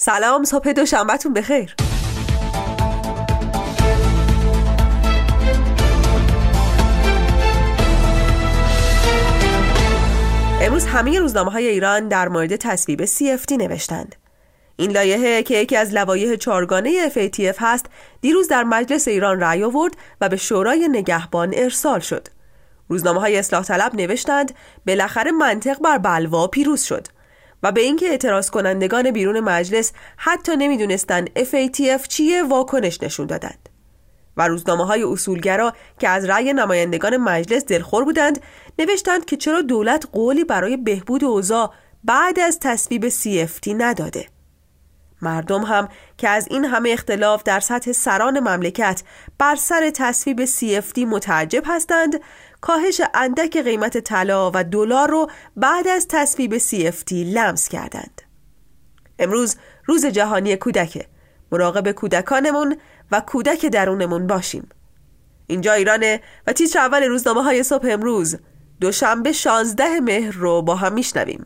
سلام، صبح دوشنبه‌تون بخیر. امروز همه روزنامه‌های ایران در مورد تصویب CFT نوشتند. این لایحه که یکی از لوایح چهارگانه FATF هست، دیروز در مجلس ایران رأی آورد و به شورای نگهبان ارسال شد. روزنامه‌های اصلاح طلب نوشتند بالاخره منطق بر بلوا پیروز شد و به اینکه اعتراض کنندگان بیرون مجلس حتی نمیدونستند FATF چیه واکنش نشون دادند. و روزنامه‌های اصولگرا که از رأی نمایندگان مجلس دلخور بودند نوشتند که چرا دولت قولی برای بهبود اوضاع بعد از تصویب CFT نداده. مردم هم که از این همه اختلاف در سطح سران مملکت بر سر تصویب CFT متعجب هستند، کاهش اندک قیمت طلا و دلار رو بعد از تصویب CFT لمس کردند. امروز روز جهانی کودکه. مراقب کودکانمون و کودک درونمون باشیم. اینجا ایرانه و تیتر اول روزنامه‌های صبح امروز دوشنبه 16 مهر رو با هم میشنویم.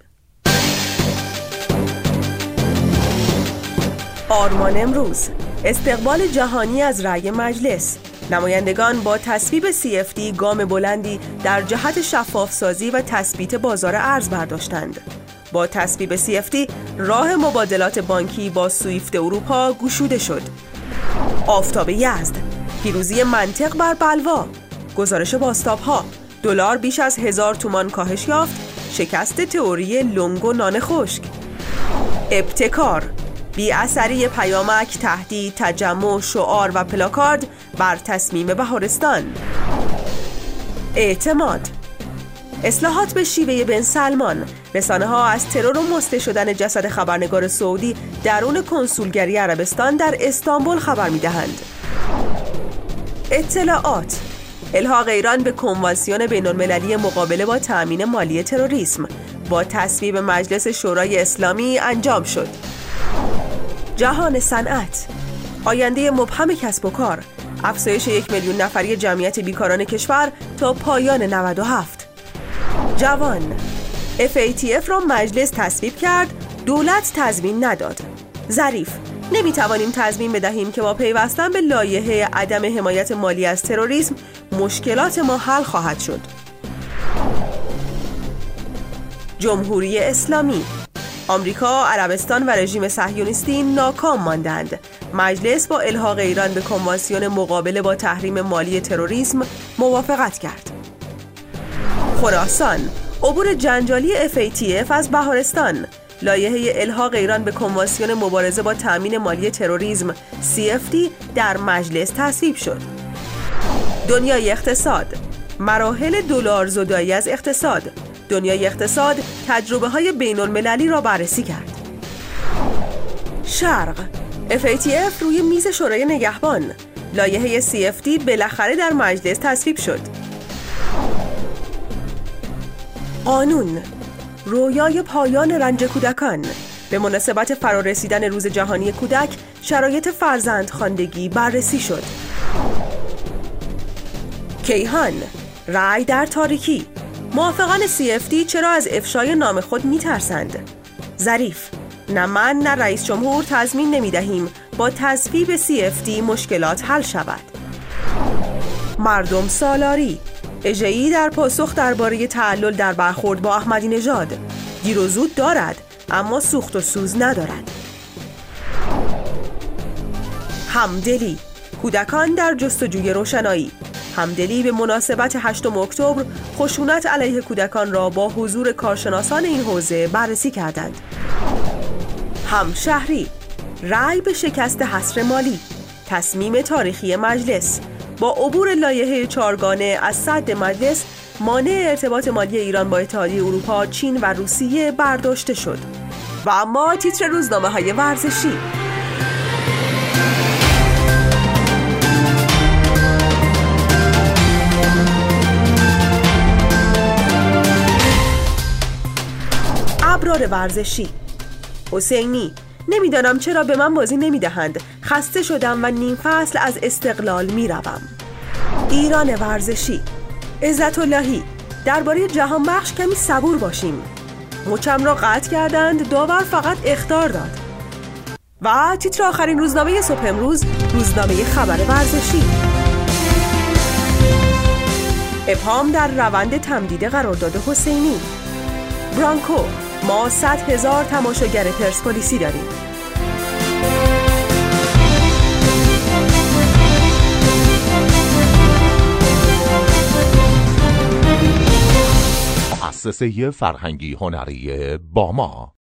آرمان امروز: استقبال جهانی از رأی مجلس. نمایندگان با تصویب CFT گام بلندی در جهت شفاف‌سازی و تثبیت بازار ارز برداشتند. با تصویب CFT راه مبادلات بانکی با سویفت اروپا گشوده شد. آفتاب یزد: پیروزی منطق بر بلوا. گزارش بازتاب‌ها: دلار بیش از 1000 تومان کاهش یافت. شکست تئوری لنگ و نان خشک. ابتکار: بی اثری پیامک، تهدید، تجمع، شعار و پلاکارد بر تصمیم بهارستان. اعتماد: اصلاحات به شیوه بن سلمان. رسانه‌ها از ترور و مسته شدن جسد خبرنگار سعودی درون کنسولگری عربستان در استانبول خبر می‌دهند. اطلاعات: الحاق ایران به کنوانسیون بین‌المللی مقابله با تأمین مالی تروریسم با تصویب مجلس شورای اسلامی انجام شد. جهان صنعت: آینده مبهم کسب و کار. افزایش 1 میلیون نفری جمعیت بیکاران کشور تا پایان 97. جوان: FATF را مجلس تصویب کرد، دولت تضمین نداد. ظریف: نمیتوانیم تضمین بدهیم که با پیوستن به لایحه عدم حمایت مالی از تروریسم مشکلات ما حل خواهد شد. جمهوری اسلامی: آمریکا، عربستان و رژیم صهیونیستی ناکام ماندند. مجلس با الحاق ایران به کنوانسیون مقابله با تحریم مالی تروریسم موافقت کرد. خراسان: عبور جنجالی FATF از بهارستان. لایحه الحاق ایران به کنوانسیون مبارزه با تأمین مالی تروریسم CFT در مجلس تصویب شد. دنیای اقتصاد: مراحل دلارزدایی از اقتصاد. دنیای اقتصاد تجربه‌های بین‌المللی را بررسی کرد. شرق: FATF روی میز شورای نگهبان. لایحه CFT بالاخره در مجلس تصویب شد. قانون: رویای پایان رنج کودکان. به مناسبت فرارسیدن روز جهانی کودک شرایط فرزندخواندگی بررسی شد. کیهان: رأی در تاریکی. موافقان CFT چرا از افشای نام خود میترسند؟ ظریف: نه من نه رئیس جمهور تضمین نمیدهیم با تصویب CFT مشکلات حل شود. مردم سالاری: اژه‌ای در پاسخ درباره تعلل در برخورد با احمدی نژاد. دیر و زود دارد اما سوخت و سوز ندارد. همدلی: کودکان در جستجوی روشنایی. همدلی به مناسبت 8 اکتبر خشونت علیه کودکان را با حضور کارشناسان این حوزه بررسی کردند. همشهری: رأی به شکست حصر مالی. تصمیم تاریخی مجلس: با عبور لایحه چهارگانه از صدر مجلس مانع ارتباط مالی ایران با اتحادیه اروپا، چین و روسیه برداشته شد. و اما تیتر روزنامه‌های ورزشی. ابرار ورزشی: حسینی: نمیدانم چرا به من بازی نمیدهند. خسته شدم و نیم فصل از استقلال میروم. ایران ورزشی: عزت اللهی: درباره جهان بخش کمی صبور باشیم. مچم را قطع کردند، داور فقط اخطار داد. و تیتر آخرین روزنامه صبح امروز، روزنامه خبر ورزشی. ابهام در روند تمدید قرارداد حسینی. برانکو: ما 100,000 تماشاگر پرسپولیسی داریم. مؤسسه فرهنگی هنری باما.